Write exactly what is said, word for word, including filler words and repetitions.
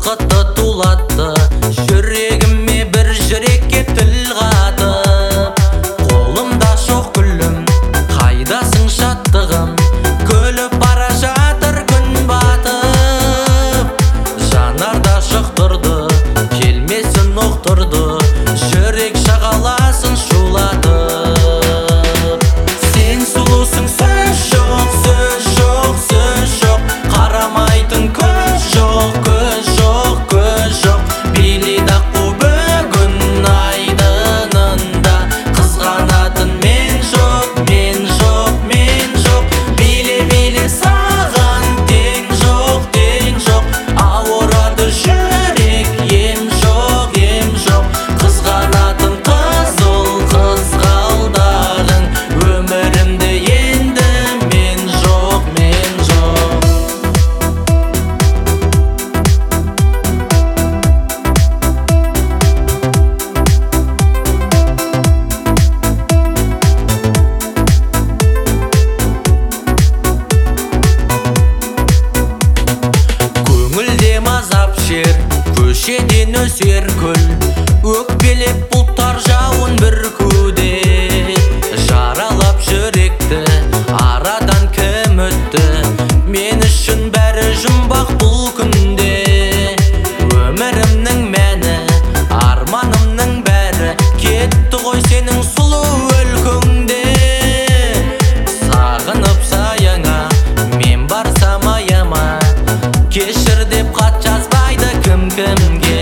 бақытты тулатты. Жүрегіме бір жүрекке тіл қатып, қолымда жоқ гүлім, қайдасың шаттығым? Күліп бара жатыр күн батып, жанарда шықтырды, келмесін ұқтырды, жүрек шағаласын шулатып. Сен сұлусың, сөз жоқ, сөз жоқ, сөз жоқ, қарамайтын көз жоқ, көз жоқ, көз жоқ. Билейді аққу бүгін айдынында, қызғанатын мен жоқ, мен жоқ, мен жоқ. Биле, биле, саған тең жоқ, тең жоқ, ауырады жүрек, ем жоқ, ем жоқ. Қызғанатын қызыл қызғалдағың, өмірімді енді мен жоқ, мен жоқ. Көңілде мазап шер, көшеден өсер күл, өкпелеп бұлттар жауын бүркуде. Жаралап жүректі, арадан кім өтті? Мен үшін бәрі жұмбақ бұл күнде. Өмірімнің мәні, арманымның бәрі кетті ғой сенің сұлу өлкөңде. Сағынып саяңа, мен барсам аяма, кешір деп хат жазбайды кім кімге.